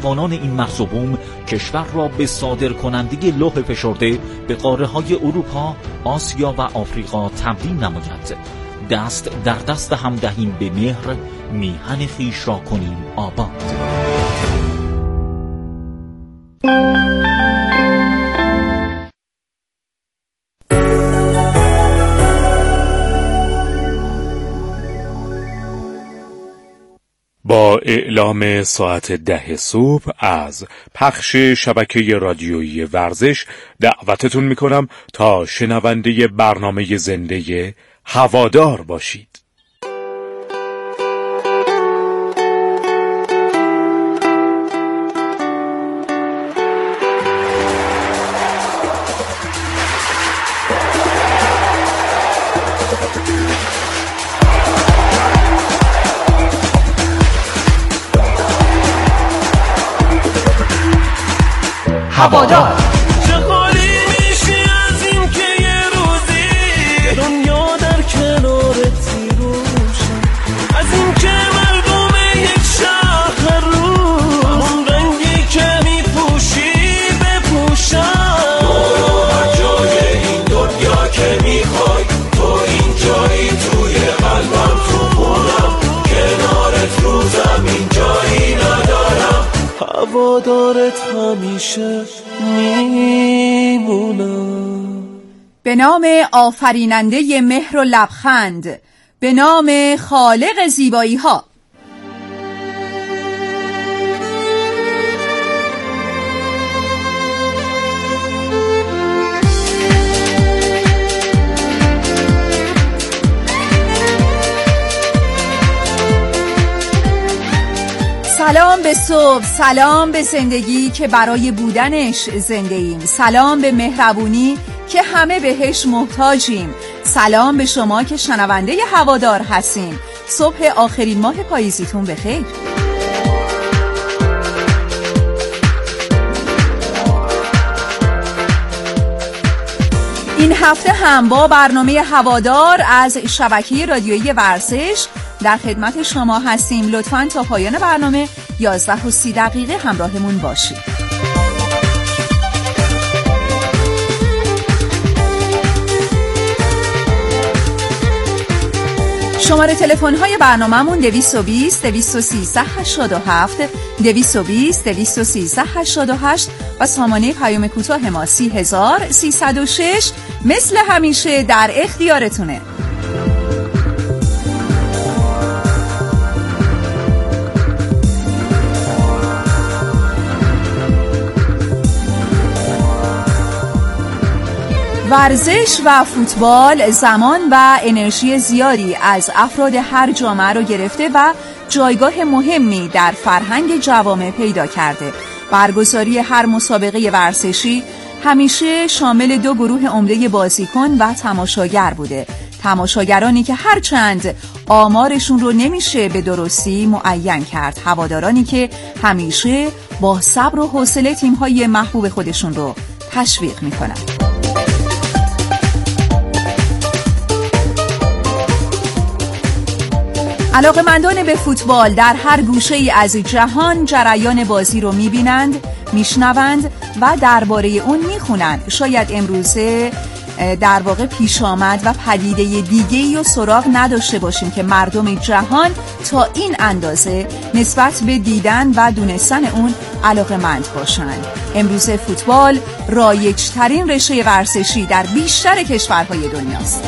جوانان این مرز و بوم کشور را به صادرکننده لوح فشرده به قاره‌های اروپا، آسیا و آفریقا تبدیل نماید. دست در دست هم دهیم به مهر، میهن خویش را کنیم آباد. با اعلام ساعت 10 صبح از پخش شبکه رادیویی ورزش دعوتتون میکنم تا شنونده برنامه زنده هوادار باشید. هوادار چه خالی میشه از این که یه روزی دنیا در کنارت روشن، از این که مردم یک شهر رو همون رنگی که میپوشی بپوشن. برو هر جای این دنیا که میخوای، تو این جایی توی قلبم، تو خونم کنارت رو زمین جایی ندارم. هوادارت همیشه میمونم. به نام آفریننده مهر و لبخند، به نام خالق زیبایی ها. سلام به صبح، سلام به زندگی که برای بودنش زنده ایم، سلام به مهربونی که همه بهش محتاجیم، سلام به شما که شنونده هوادار هستین. صبح آخرین ماه پاییزیتون بخیر. این هفته هم با برنامه هوادار از شبکه رادیویی ورزش در خدمت شما هستیم. لطفاً تا پایان برنامه 11:30 همراهمون باشید. شماره تلفن‌های برنامه‌مون 220 213 87 220 213 88 و سامانه پیام کوتاه ما 30306 مثل همیشه در اختیارتونه. ورزش و فوتبال زمان و انرژی زیادی از افراد هر جامعه رو گرفته و جایگاه مهمی در فرهنگ جوامع پیدا کرده. برگزاری هر مسابقه ورزشی همیشه شامل دو گروه عمده بازیکن و تماشاگر بوده. تماشاگرانی که هرچند آمارشون رو نمیشه به درستی معین کرد، هوادارانی که همیشه با صبر و حوصله تیم‌های محبوب خودشون رو تشویق میکنن. علاقه‌مندان به فوتبال در هر گوشه‌ای از جهان جریان بازی رو می‌بینند، میشنوند و درباره اون میخونند. شاید امروزه در واقع پیش آمد و پدیده دیگه‌ای رو سراغ نداشته باشیم که مردم جهان تا این اندازه نسبت به دیدن و دونستن اون علاقه‌مند باشند. امروزه فوتبال رایج‌ترین رشته ورزشی در بیشتر کشورهای دنیاست.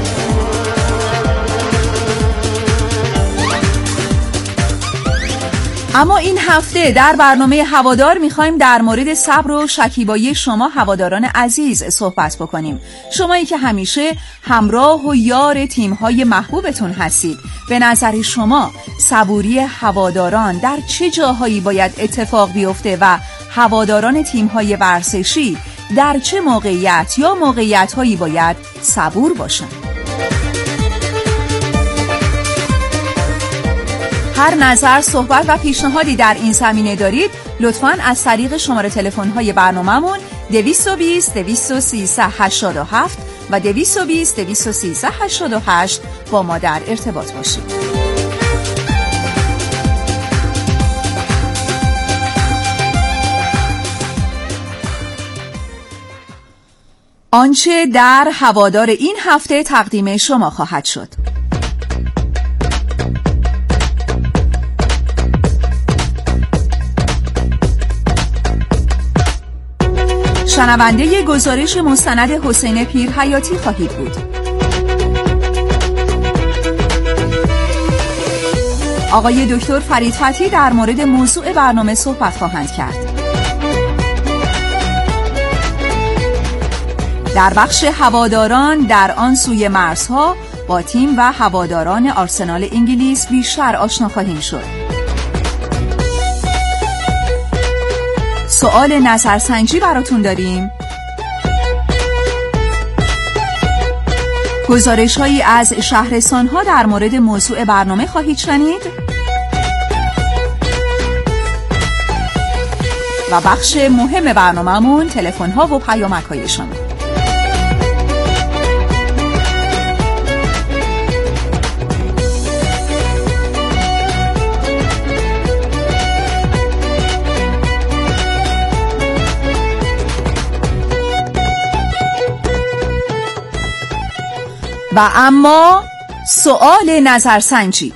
اما این هفته در برنامه هوادار میخوایم در مورد صبر و شکیبایی شما هواداران عزیز صحبت بکنیم. شمایی که همیشه همراه و یار تیم‌های محبوبتون هستید، به نظر شما صبوری هواداران در چه جاهایی باید اتفاق بیفته و هواداران تیم‌های ورزشی در چه موقعیت یا موقعیت‌هایی باید صبور باشند؟ هر نظر، صحبت و پیشنهادی در این زمینه دارید، لطفاً از طریق شماره تلفن‌های برنامه‌مون 220 213 87 و 220 213 88 با ما در ارتباط باشید. آنچه در هوادار این هفته تقدیم شما خواهد شد. شنونده گزارش مستند حسین پیرحیاتی خواهید بود. آقای دکتر فرید فتحی در مورد موضوع برنامه صحبت خواهند کرد. در بخش هواداران در آن سوی مرزها با تیم و هواداران آرسنال انگلیس بیشتر آشنا خواهیم شد. سوال نظرسنجی براتون داریم. گزارش‌هایی از شهرستان‌ها در مورد موضوع برنامه خواهید شنید و بخش مهم برنامه‌مون تلفن‌ها و پیامک‌های شما. و اما سوال نظرسنجی.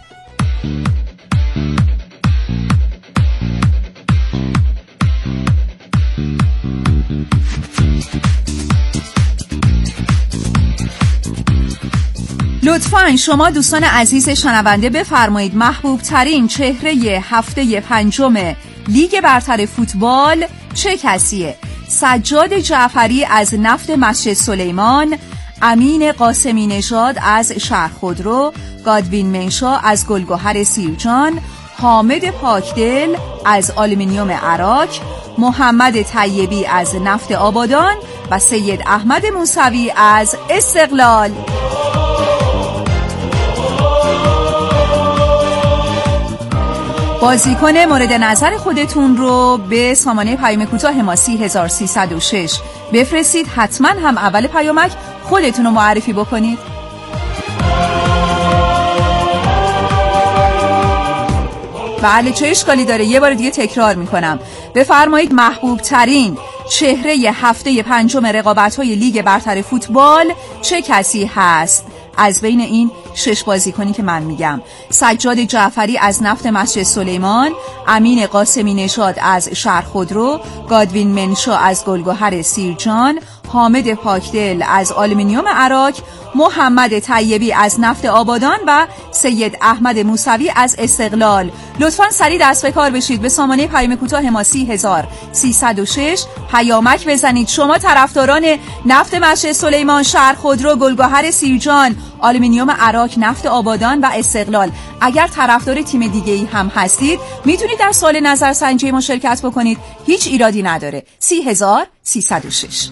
لطفاً شما دوستان عزیز شنونده بفرمایید محبوب ترین چهره هفته پنجم لیگ برتر فوتبال چه کسیه؟ سجاد جعفری از نفت مسجد سلیمان، امین قاسمی نژاد از شهر خودرو، گادوین منشا از گلگهر سیرجان، حامد پاکدل از آلومینیوم عراق، محمد طیبی از نفت آبادان و سید احمد موسوی از استقلال. بازیکن مورد نظر خودتون رو به سامانه پیام کوتاه ما 3306 بفرستید. حتما هم اول پیامک خودتون رو معرفی بکنید. بله، چه اشکالی داره؟ یه بار دیگه تکرار میکنم. بفرمایید محبوب ترین چهره هفته پنجم رقابت‌های لیگ برتر فوتبال چه کسی هست؟ از بین این 6 بازیکنی که من میگم: سجاد جعفری از نفت مسجد سلیمان، امین قاسمی نژاد از شهر خودرو، گادوین منشا از گلگهر سیرجان، حامد پاکدل از آلومینیوم عراق، محمد طیبی از نفت آبادان و سید احمد موسوی از استقلال. لطفاً سریع دست به کار بشید. به سامانه پیام کوتاه ما 3306 پیامک بزنید. شما طرفداران نفت مسجد سلیمان، شهر خودرو، گلگهر سیرجان، آلومینیوم عراق، نفت آبادان و استقلال. اگر طرفدار تیم دیگه‌ای هم هستید میتونید در سوال نظرسنجی ما شرکت بکنید. هیچ ایرادی نداره. 3306.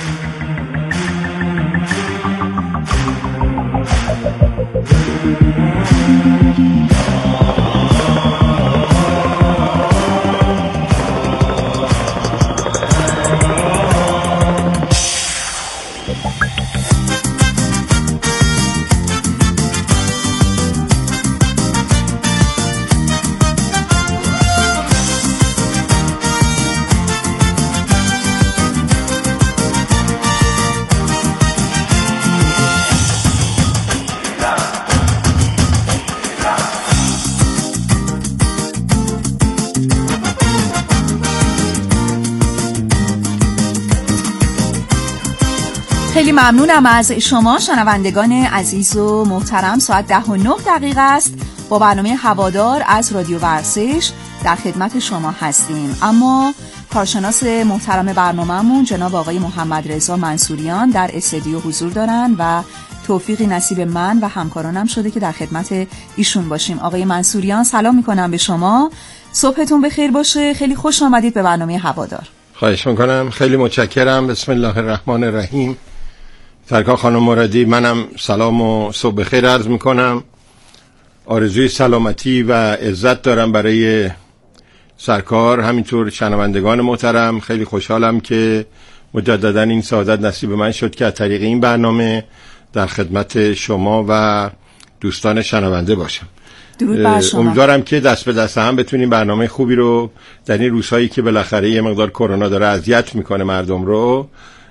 خیلی ممنونم از شما شنوندگان عزیز و محترم. ساعت 10:09 است. با برنامه هوادار از رادیو ورزش در خدمت شما هستیم. اما کارشناس محترم برنامه‌مون جناب آقای محمد رضا منصوریان در استودیو حضور دارن و توفیقی نصیب من و همکارانم شده که در خدمت ایشون باشیم. آقای منصوریان سلام میکنم به شما. صبحتون بخیر باشه. خیلی خوش آمدید به برنامه هوادار. خواهش میکنم. خیلی متشکرم. بسم الله الرحمن الرحیم. فرکا خانم مرادی، منم سلام و صبح بخیر عرض میکنم. آرزوی سلامتی و عزت دارم برای سرکار، همینطور شنوندگان محترم. خیلی خوشحالم که مجددا این سعادت نصیب من شد که از طریق این برنامه در خدمت شما و دوستان شنونده باشم. درود بر شما. امیدوارم که دست به دست هم بتونیم برنامه خوبی رو در این روزهایی که بالاخره یه مقدار کرونا داره اذیت میکنه مردم رو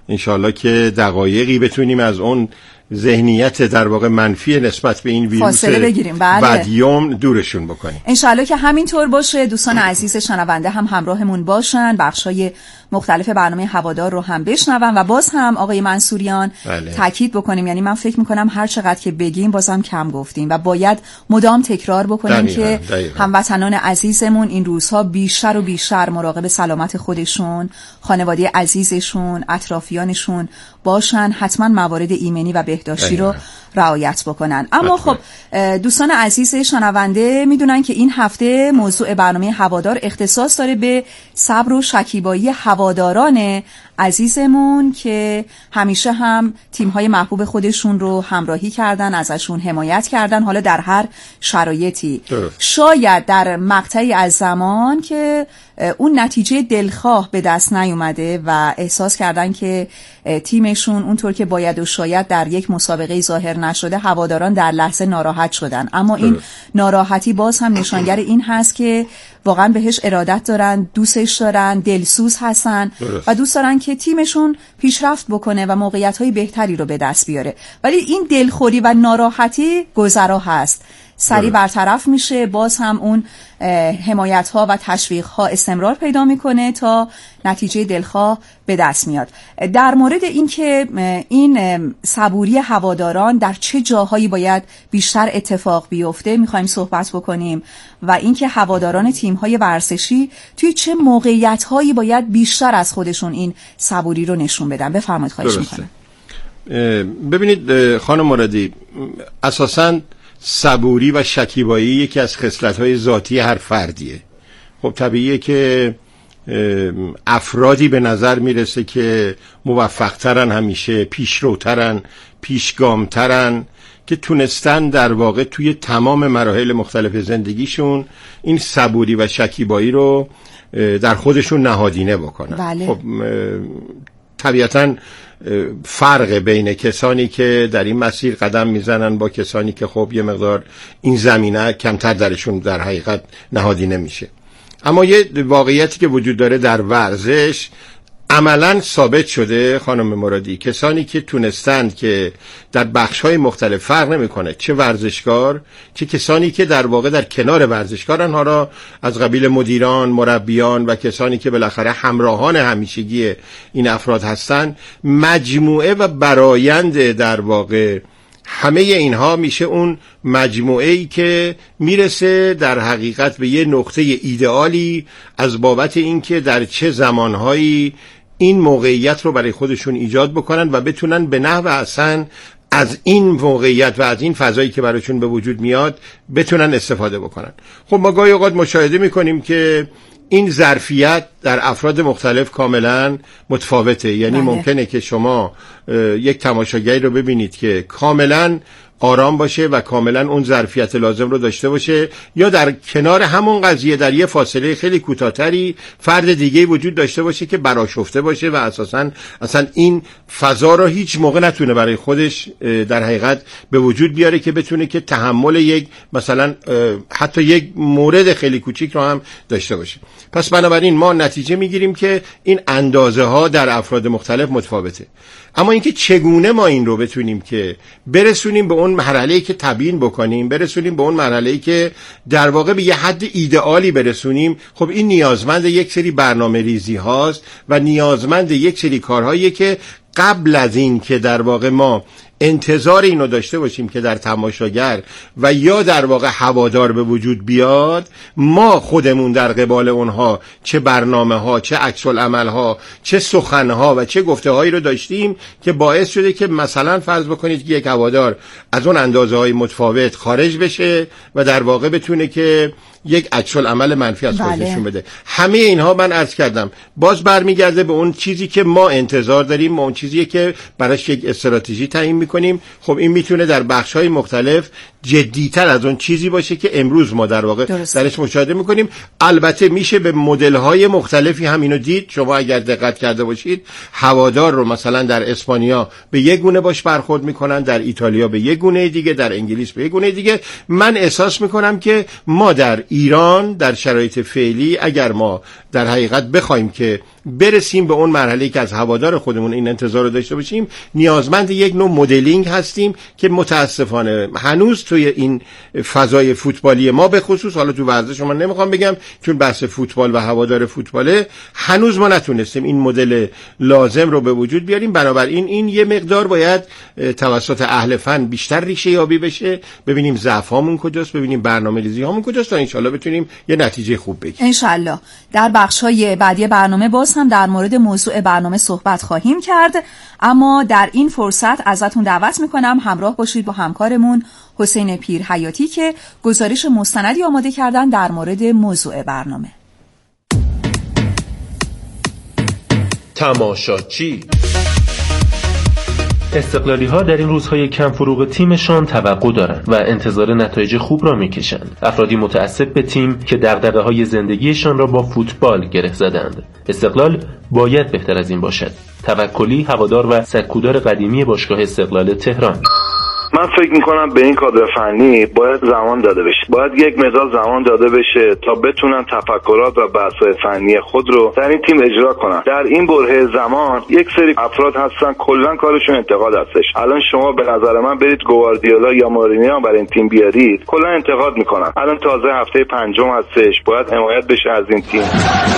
انشالله که دقایقی بتونیم از اون ذهنیت در واقع منفی نسبت به این ویروس فاصله بگیریم. بله. بدیوم دورشون بکنیم. انشالله که همینطور باشه. دوستان عزیز شنونده هم همراهمون باشن، بخشای مختلف برنامه هوادار رو هم بشنون و باز هم آقای منصوریان تاکید بکنیم، یعنی من فکر میکنم هر چقدر که بگیم بازم کم گفتیم و باید مدام تکرار بکنیم که هموطنان عزیزمون این روزها بیشتر و بیشتر مراقب سلامت خودشون، خانواده عزیزشون، اطرافیانشون باشن، حتما موارد ایمنی و بهداشتی رو رعایت بکنن. اما خب دوستان عزیز شنونده میدونن که این هفته موضوع برنامه هوادار اختصاص داره به صبر و شکیبایی هواداران عزیزمون که همیشه هم تیم‌های محبوب خودشون رو همراهی کردن، ازشون حمایت کردن، حالا در هر شرایطی. شاید در مقطعی از زمان که اون نتیجه دلخواه به دست نیومده و احساس کردن که تیمشون اونطور که باید و شاید در یک مسابقه ظاهر نشده، هواداران در لحظه ناراحت شدن. اما این ناراحتی باز هم نشانگر این هست که واقعا بهش ارادت دارن، دوستش دارن، دلسوز هستن و دوست دارن که تیمشون پیشرفت بکنه و موقعیت‌های بهتری رو به دست بیاره. ولی این دلخوری و ناراحتی گذرا هست، سریع برطرف میشه، باز هم اون حمایت ها و تشویق ها استمرار پیدا میکنه تا نتیجه دلخواه به دست میاد. در مورد این که این صبوری هواداران در چه جاهایی باید بیشتر اتفاق بیفته میخوایم صحبت بکنیم و اینکه هواداران تیم های ورزشی توی چه موقعیت هایی باید بیشتر از خودشون این صبوری رو نشون بدن. بفرمایید، خواهش میکنم. ببینید خانم مرادی، اساساً صبوری و شکیبایی یکی از خصلت‌های ذاتی هر فردیه. خب طبیعیه که افرادی به نظر میرسه که موفق‌ترن، همیشه پیشروترن، پیشگامترن، که تونستن در واقع توی تمام مراحل مختلف زندگیشون این صبوری و شکیبایی رو در خودشون نهادینه بکنن. بله. خب طبیعتاً فرق بین کسانی که در این مسیر قدم میزنن با کسانی که خب یه مقدار این زمینه کمتر درشون در حقیقت نهادینه میشه. اما یه واقعیتی که وجود داره در ورزش، عملاً ثابت شده خانم مرادی، کسانی که تونستند که در بخش‌های مختلف، فرق نمی‌کنه چه ورزشکار چه کسانی که در واقع در کنار ورزشکارن، ها را از قبیل مدیران، مربیان و کسانی که بالاخره همراهان همیشگی این افراد هستند، مجموعه و برآیند در واقع همه اینها میشه اون مجموعه‌ای که میرسه در حقیقت به یه نقطه ایدئالی از بابت اینکه در چه زمانهایی این موقعیت رو برای خودشون ایجاد بکنن و بتونن به نحو احسن از این موقعیت و از این فضایی که براشون به وجود میاد بتونن استفاده بکنن. خب ما گاهی اوقات مشاهده میکنیم که این ظرفیت در افراد مختلف کاملا متفاوته. یعنی ممکنه که شما یک تماشاگری رو ببینید که کاملا آرام باشه و کاملا اون ظرفیت لازم رو داشته باشه، یا در کنار همون قضیه در یه فاصله خیلی کوتاه‌تری فرد دیگه وجود داشته باشه که برآشفته باشه و اصلا این فضا رو هیچ موقع نتونه برای خودش در حقیقت به وجود بیاره که بتونه که تحمل یک مثلا حتی یک مورد خیلی کوچیک رو هم داشته باشه. پس بنابراین ما نتیجه میگیریم که این اندازه ها در افراد مختلف متفاوته. اما اینکه چگونه ما این رو بتونیم که برسونیم به اون مرحله‌ای که تبیین بکنیم، برسونیم به اون مرحله‌ای که در واقع به یه حد ایدئالی برسونیم، خب این نیازمند یک سری برنامه‌ریزی هاست و نیازمند یک سری کارهایی که قبل از این که در واقع ما انتظار اینو داشته باشیم که در تماشاگر و یا در واقع هوادار به وجود بیاد، ما خودمون در قبال اونها چه برنامه ها، چه عکس العمل ها، چه سخن ها و چه گفته هایی رو داشتیم که باعث شده که مثلا فرض بکنید که یک هوادار از اون اندازه های متفاوت خارج بشه و در واقع بتونه که یک عکس العمل منفی از خودش نشون بده. همه اینها من عرض کردم باز برمیگرده به اون چیزی که ما انتظار داریم، ما اون چیزی که براش یک استراتژی تعیین میکنیم. خب این میتونه در بخش‌های مختلف جدی‌تر از اون چیزی باشه که امروز ما در واقع درش مشاهده میکنیم. البته میشه به مدل‌های مختلفی هم اینو دید. شما اگر دقت کرده باشید هوادار رو مثلا در اسپانیا به یک گونه باش برخورد میکنن، در ایتالیا به یک گونه دیگه، در انگلیس به یک گونه دیگه. من احساس میکنم که ما در ایران در شرایط فعلی اگر ما در حقیقت بخوایم که برسیم به اون مرحله که از هوادار خودمون این انتظار رو داشته باشیم، نیازمند یک نوع مدلینگ هستیم که متاسفانه هنوز توی این فضای فوتبالی ما به خصوص، حالا تو ورزش من نمیخوام بگم چون بحث فوتبال و هوادار فوتباله، هنوز ما نتونستیم این مدل لازم رو به وجود بیاریم. بنابراین این یه مقدار باید توسط اهل فن بیشتر ریشه یابی بشه، ببینیم ضعفامون کجاست، ببینیم برنامه‌ریزی هامون کجاست تا انشالله بتونیم یه نتیجه خوب بگیریم. انشالله در بخش‌های بعدی برنامه باز هم در مورد موضوع برنامه صحبت خواهیم کرد، اما در این فرصت ازتون دعوت میکنم همراه باشید با همکارمون حسین پیرحیاتی که گزارش مستندی آماده کردن در مورد موضوع برنامه. تماشاچی. استقلالی‌ها در این روزهای کم فروغ تیمشان توقع دارند و انتظار نتایج خوب را می‌کشند. افرادی متعصب به تیم که دغدغه‌های زندگیشان را با فوتبال گره زدند. استقلال باید بهتر از این باشد. توکلی، هوادار و سکودار قدیمی باشگاه استقلال تهران: من فکر میکنم به این کادر فنی باید زمان داده بشه، باید یک مقدار زمان داده بشه تا بتونن تفکرات و بحث‌های فنی خود رو در این تیم اجرا کنن. در این برهه زمان یک سری افراد هستن کلا کارشون انتقاد هستش. الان شما به نظر من برید گواردیولا یا مورینیو برای این تیم بیارید، کلا انتقاد میکنن. الان تازه هفته پنجم هستش، باید حمایت بشه از این تیم.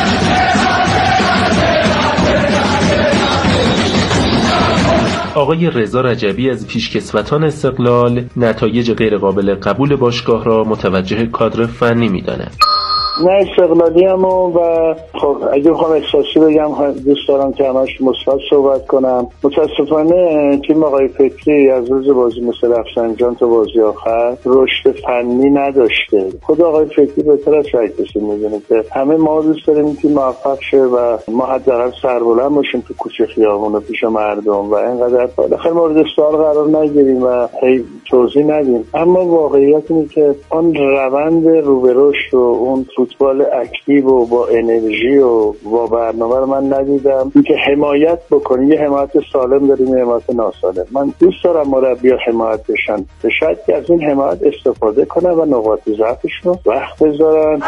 آقای رضا رجبی از پیشکسوتان استقلال نتایج غیرقابل قبول باشگاه را متوجه کادر فنی می‌داند. نه استقلالی هم و خب اگه بخوام احساسی بگم دوست دارم که همش مثبت صحبت کنم. متاسفانه تیم آقای فکری از روز بازی مثل رفسنجان تا بازی آخر رشد فنی نداشته. خود آقای فکری بهتر از هر کسی میدونه که همه ما دوست داریم این تیم موفق شه و ما حداقل سربلند باشیم تو کوچه خیابون و پیش مردم و اینقدر بالاخره مورد سوال قرار نگیریم و هی توضیح ندیم. اما واقعیت اینه که اون روند رو به رشد و اون فوتبال اکتیو و با انرژی و با برنامه رو من ندیدم. اینکه حمایت بکنی، یه حمایت سالم داریم، یه حمایت ناسالم. من دوست دارم مربی‌ها حمایت بشن، به شرطی از این حمایت استفاده کنن و نقاط ضعفشون رو وقت بذارن.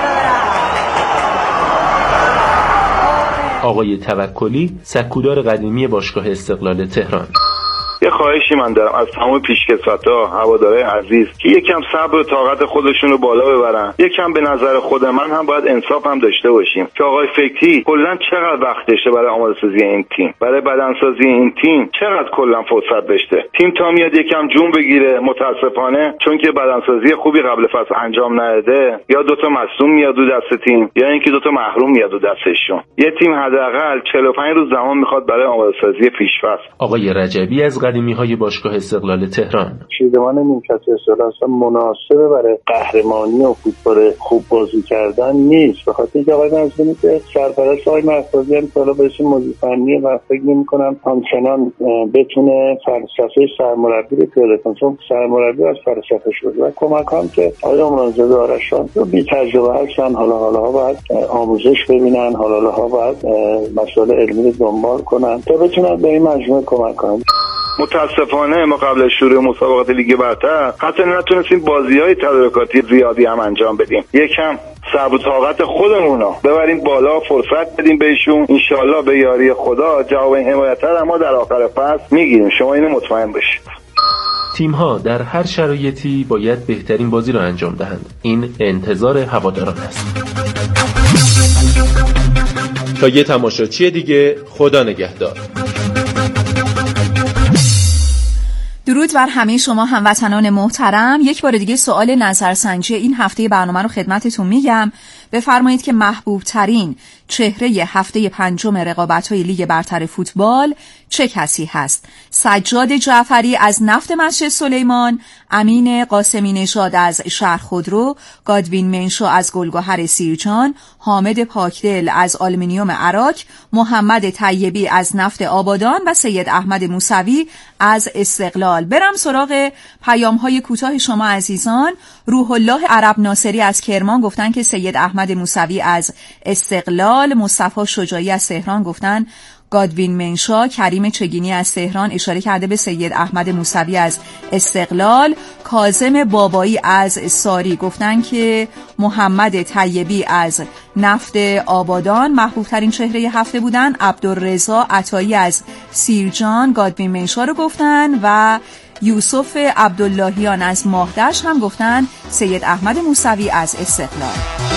آقای توکلی، سکودار قدیمی باشگاه استقلال تهران: یه خواهشی من دارم از تمام پیشکسوت‌ها، هوادارهای عزیز که یکم صبر و طاقت خودشون رو بالا ببرن. یکم به نظر خود من هم باید انصاف هم داشته باشیم که آقای فکری کلا چقدر وقت داشته برای آماده‌سازی این تیم، برای بدنسازی این تیم چقدر کلا فرصت داشته. تیم تا میاد یکم جون بگیره، متاسفانه چون که بدنسازی خوبی قبل فصل انجام نداده، یا دوتا مصدوم میاد دو دست تیم یا اینکه دوتا محروم میاد دو دستشون. یه تیم حداقل 45 روز زمان میخواد برای آماده‌سازی پیش‌فصل. آقای رجبی از قدیمی‌های باشگاه استقلال تهران: چیدمان نیمکت استقلال اصلا مناسبه برای قهرمانی و فوتبال خوب بازی کردن نیست، به خاطر اینکه آقای نظمی که سرپرست آقای محفوظی هم سالا بهش موضوع فنی و فکر نمی‌کنم همچنان بتونه فلسفه سرمربی رو پیاده کنه، چون سرمربی از فلسفه شده و کمکام که آقای عمرانزاده آرشان رو بی تجربه هستن. حالا باید آموزش ببینن، حالا باید مسائل علمی رو دنبال کنن تا بتونن به این مجموعه کمک کنن. متاسفانه ما قبل از شروع مسابقات لیگ برتر حتی نتونستیم بازی‌های تدارکاتی زیادی هم انجام بدیم. یکم صبر و طاقت خودمون رو ببریم بالا، فرصت بدیم بهشون. انشالله به یاری خدا جواب این حمایت رو ما در آخر فصل میگیریم، شما اینو مطمئن باشید. تیم‌ها در هر شرایطی باید بهترین بازی را انجام دهند. این انتظار هواداران است. تا یه تماشاچی دیگه، خدا نگهدار. درود بر همه شما هموطنان محترم. یک بار دیگه سوال نظرسنجی این هفته برنامه رو خدمتتون میگم. بفرمایید که محبوب ترین چهره هفته پنجم رقابت‌های لیگ برتر فوتبال چه کسی هست؟ سجاد جعفری از نفت مسجد سلیمان، امین قاسمی نژاد از شهر خودرو، گادوین منشو از گلگهر سیرجان، حامد پاکدل از آلومینیوم عراق، محمد طیبی از نفت آبادان و سید احمد موسوی از استقلال. برم سراغ پیام‌های کوتاه شما عزیزان. روح الله عرب ناصری از کرمان گفتن که سید احمد موسوی از استقلال. مصطفی شجاعی از تهران گفتن گادوین منشا، کریم چگینی از تهران اشاره کرده به سید احمد موسوی از استقلال، کاظم بابایی از ساری گفتن که محمد طیبی از نفت آبادان محبوب ترین چهره هفته بودن، عبدالرضا عطایی از سیرجان گادوین منشا رو گفتن و یوسف عبداللهیان از ماهدشت هم گفتن سید احمد موسوی از استقلال.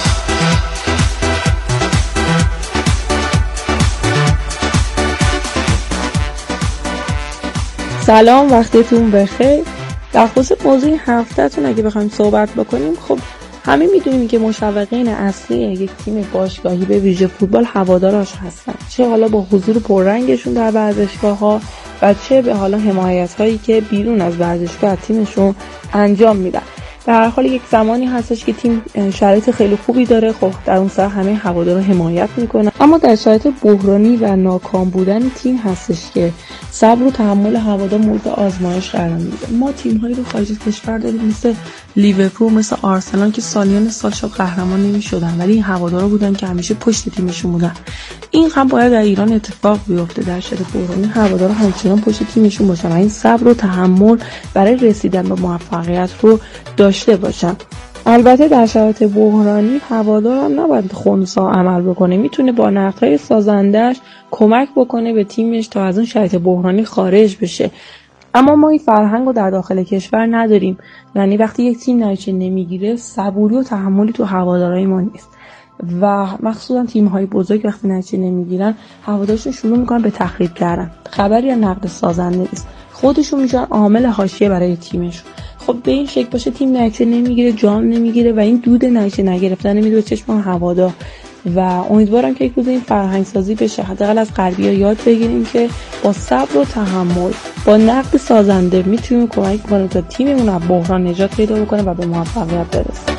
سلام، وقتتون بخیر. در خصوص موضوع هفته‌تون اگه بخوایم صحبت بکنیم، خب همه میدونیم که مشوقین اصلی یک تیم باشگاهی به ویژه فوتبال هواداراش هستن، چه حالا با حضور پررنگشون در ورزشگاه‌ها و چه به حالا حمایت‌هایی که بیرون از ورزشگاه تیمشون انجام میدن. در هر حال یک زمانی هستش که تیم شرایط خیلی خوبی داره، خب در اون سر همه هوادارا حمایت میکنن، اما در شرایط بحرانی و ناکام بودن تیم هستش که صبر و تحمل هوادار مورد آزمایش قرار میگیره. ما تیم‌هایی رو خارج از کشور داریم مثل لیورپول، مثل آرسنال که سالیان سال شاید قهرمان نمی‌شدن، ولی این هوادارا بودن که همیشه پشت تیمشون بودن. این هم باید در ایران اتفاق بیفته، در شرایط بحرانی هوادارا همچنان پشت تیمشون باشن، این صبر و تحمل برای رسیدن به موفقیت رو داشته باشن. البته در شرایط بحرانی هوادار هم نباید خنثی عمل بکنه، میتونه با نقدهای سازندش کمک بکنه به تیمش تا از اون شرایط بحرانی خارج بشه. اما ما این فرهنگ رو در داخل کشور نداریم، یعنی وقتی یک تیم نتیجه نمیگیره صبوری و تحملی تو هوادارهای ما نیست و مخصوصا تیم‌های بزرگ وقتی نتیجه نمیگیرن هوادارشون شروع میکنن به تخریب کردن، خبری از نقد سازنده نیست، خودشون میشن عامل حاشیه برای تیمشون. خب به این شکل باشه تیم نتیجه نمیگیره، جام نمیگیره و این دود نتیجه نگرفتن میره به چشم هوادار و امیدوارم که یک روز این فرهنگ سازی بشه، حداقل از غربی‌ها یاد بگیریم که با صبر و تحمل، با نقد سازنده میتونیم کمک کنیم تا تیممون از بحران نجات پیدا بکنه و به موفقیت برسه.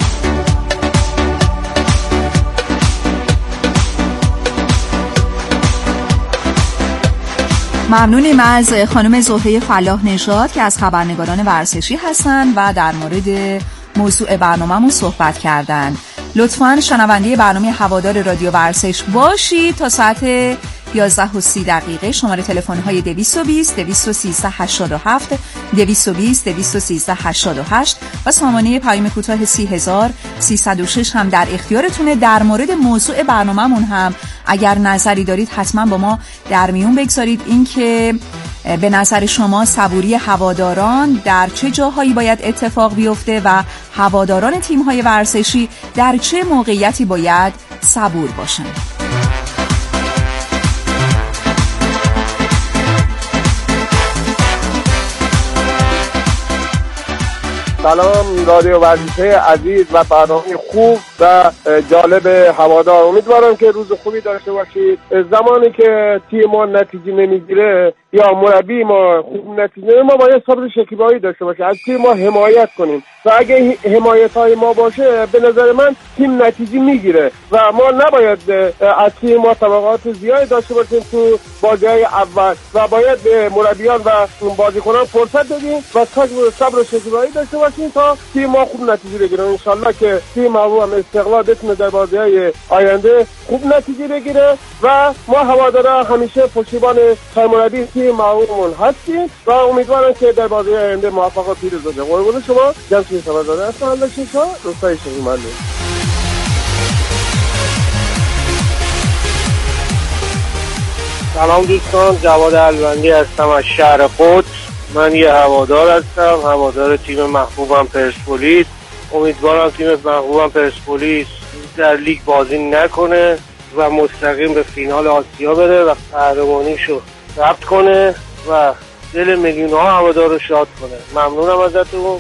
ممنونیم از خانم زهره فلاح نژاد که از خبرنگاران ورزشی هستن و در مورد موضوع برنامه‌مون صحبت کردن. لطفاً شنونده برنامه هوادار رادیو ورزش باشید تا ساعت 11:30 شماره تلفن‌های 220 213 87 220 213 88 و سامانه پیام کوتاه 30306 هم در اختیارتونه. در مورد موضوع برنامه‌مون هم اگر نظری دارید حتما با ما در میون بگذارید، اینکه به نظر شما صبوری هواداران در چه جاهایی باید اتفاق بیفته و هواداران تیم‌های ورزشی در چه موقعیتی باید صبور باشند. سلام رادیو ورزشی عزیز و برنامه خوب و جالب هوادار، امیدوارم که روز خوبی داشته باشید. زمانی که تیم ما نتیجه نمیگیره یا مربی ما خوب نتیجه نمیگیره، ما باید صبر شکیبایی داشته باشیم، از تیم ما حمایت کنیم و اگه حمایت های ما باشه به نظر من تیم نتیجه میگیره و ما نباید از تیم ما توقعات زیادی داشته باشیم تو بازی‌های اول و باید به مربیان و بازیکنان فرصت بدیم و صبر و شکیبایی داشته باشیم تا تیم ما خوب نتیجه بگیره. ان شاءالله که تیم ما هم استقلال بتونه در بازی‌های آینده خوب نتیجه بگیره و ما هوادارا همیشه پشتیبان مربی تیم معمول هستیم و امیدوارم که در بازی آینده موفق و پیروز بشه. قربون شما، جمشید خبرداره هستم. الله شما روستای شهیمرد. سلام دوستان، جواد الوندی هستم از شهر قدس. من یه هوادار هستم، هوادار تیم محبوبم پرسپولیس. امیدوارم تیم محبوبم پرسپولیس در لیگ بازی نکنه و مستقیم به فینال آسیا بره و قهرمانیشو ثبت کنه و دل میلیون‌ها هوادار رو شاد کنه. ممنونم ازتون.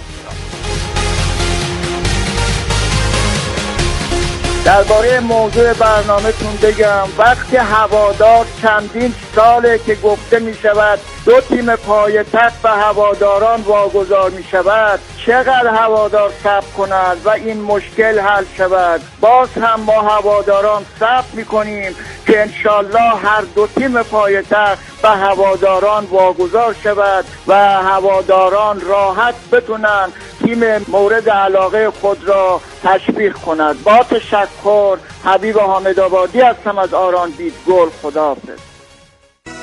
درباره موضوع برنامه‌تون بگم، وقتی هوادار چندین ساله که گفته می شود دو تیم پایتخت و هواداران واگذار می شود، چقدر هوادار صبر کند و این مشکل حل شود. باز هم ما هواداران صبر می کنیم که انشالله هر دو تیم پایتخت و هواداران واگذار شود و هواداران راحت بتونن تیم مورد علاقه خود را تشویق کند. با تشکر، حبیب حامد آبادی هستم از آران بیت گل. خداحافظ.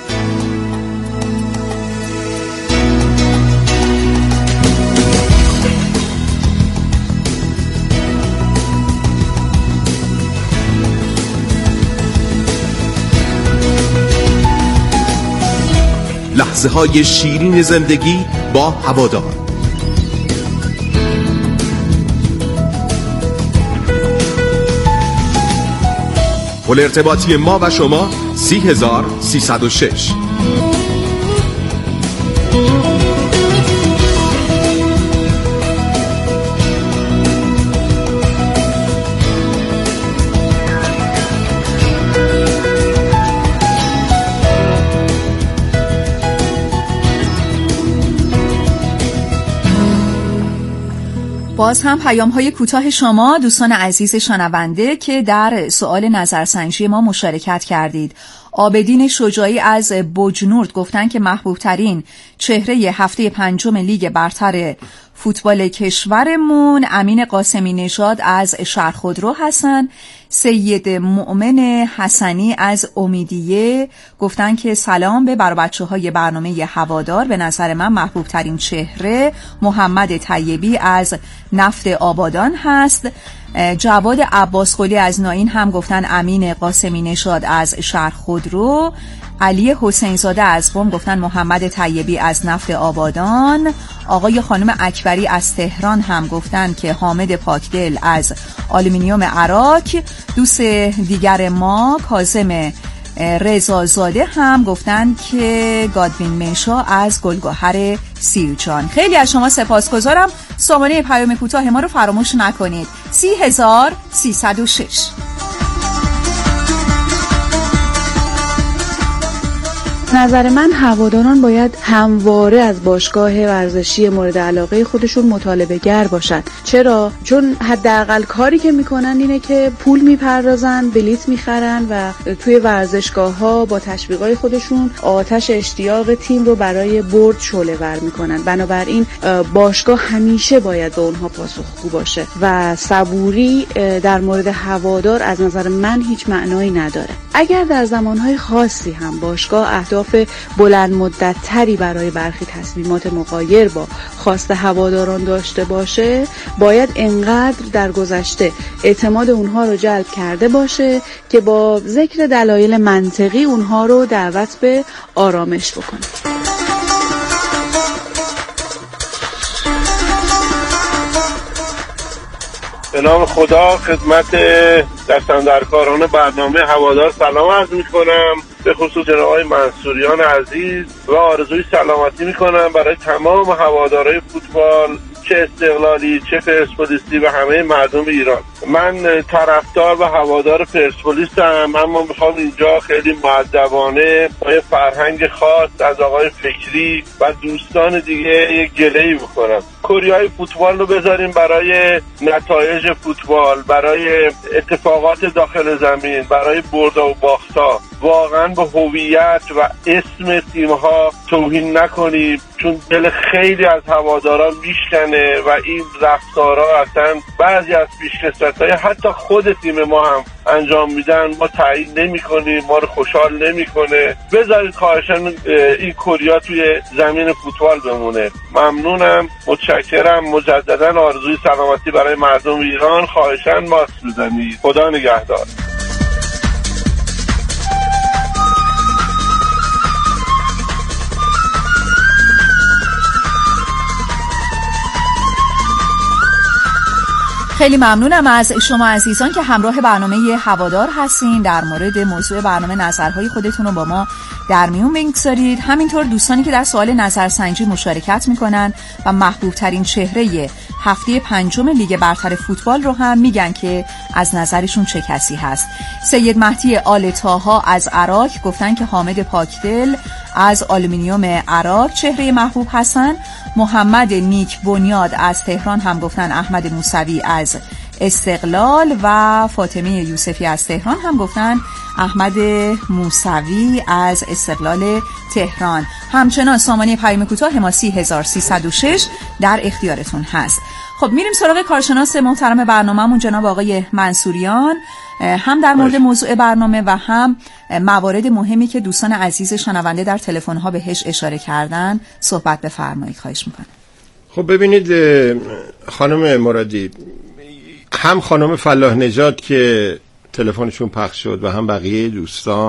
لحظه های شیرین زندگی با هوادار. پل ارتباطی ما و شما 30306. باز هم پیام‌های کوتاه شما دوستان عزیز شنونده که در سوال نظرسنجی ما مشارکت کردید. عابدین شجاعی از بوجنورد گفتن که محبوب ترین چهره هفته پنجم لیگ برتر فوتبال کشورمون امین قاسمی نژاد از شهرخودرو هستن. سید مؤمن حسنی از امیدیه گفتن که سلام به بچه‌های برنامه هوادار، به نظر من محبوب ترین چهره محمد طیبی از نفت آبادان هست. جواد عباس قلی از ناین هم گفتن امین قاسمی نژاد از شهرخودرو. علی حسین زاده از قم گفتن محمد طیبی از نفت آبادان. آقای خانم اکبری از تهران هم گفتن که حامد پاکدل از آلومینیوم عراق. دوست دیگر ما کاظم رضازاده هم گفتن که گادوین منشا از گلگهر سیرجان. خیلی از شما سپاسگزارم. سامانه پیام کوتاه ما رو فراموش نکنید. 30306. نظر من هواداران باید همواره از باشگاه ورزشی مورد علاقه خودشون مطالبه گر باشن. چرا؟ چون حداقل کاری که میکنن اینه که پول میپردازن، بلیت میخرن و توی ورزشگاه‌ها با تشویقای خودشون آتش اشتیاق تیم رو برای برد شعله‌ور میکنن. بنابراین باشگاه همیشه باید به اونها پاسخگو باشه و صبوری در مورد هوادار از نظر من هیچ معنایی نداره. اگر در زمانهای خاصی هم باشگاه اهداف بلند مدت تری برای برخی تصمیمات مغایر با خواست هواداران داشته باشه، باید انقدر در گذشته اعتماد اونها رو جلب کرده باشه که با ذکر دلایل منطقی اونها رو دعوت به آرامش بکنه. به نام خدا خدمت دستاندرکاران برنامه هوادار سلام عرض میکنم، به خصوص جناب آقای منصوریان عزیز و آرزوی سلامتی میکنم برای تمام هوادارهای فوتبال، چه استقلالی چه پرسپولیسی و همه مردم ایران. من طرفدار و هوادار پرسپولیسم، اما میخوام اینجا خیلی مؤدبانه با یه فرهنگ خاص از آقای فکری و دوستان دیگه یک گله‌ای بکنم. کریهای فوتبال رو بذاریم برای نتایج فوتبال، برای اتفاقات داخل زمین، برای برد و باخت‌ها. واقعا به هویت و اسم تیم‌ها توهین نکنیم، چون دل خیلی از هواداران میشکنه و این رفتارها اصلا بعضی از پیشکسوت‌های حتی خود تیم ما هم انجام میدن، ما تایید نمی‌کنیم، ما رو خوشحال نمی‌کنه. بذارید خواهشاً این کوریا توی زمین فوتبال بمونه. ممنونم، متشکرم. مجدداً آرزوی سلامتی برای مردم ایران. خواهشاً ماسک بزنید. خدا نگهدار. خیلی ممنونم از شما عزیزان که همراه برنامه هوادار هستین. در مورد موضوع برنامه نظرهای خودتون رو با ما در میون بگذارید. همینطور دوستانی که در سوال نظرسنجی مشارکت میکنن و محبوب ترین چهره هفته پنجم لیگ برتر فوتبال رو هم میگن که از نظرشون چه کسی هست. سید مهدی آل طاها از عراق گفتن که حامد پاکدل از آلومینیوم عراق چهره محبوب هستن. محمد نیک بنیاد از تهران هم گفتن احمد موسوی از استقلال و فاطمه یوسفی از تهران هم گفتن احمد موسوی از استقلال تهران. همچنان سامانه پیام کوتاه ما 30306 در اختیارتون هست. خب میریم سراغ کارشناس محترم برنامه‌مون جناب آقای منصوریان، هم در مورد موضوع برنامه و هم موارد مهمی که دوستان عزیز شنونده در تلفن‌ها بهش اشاره کردن صحبت بفرمایید. خواهش میکنم. خب ببینید خانم مرادی، هم خانم فلاح نژاد که تلفنشون پخش شد و هم بقیه دوستان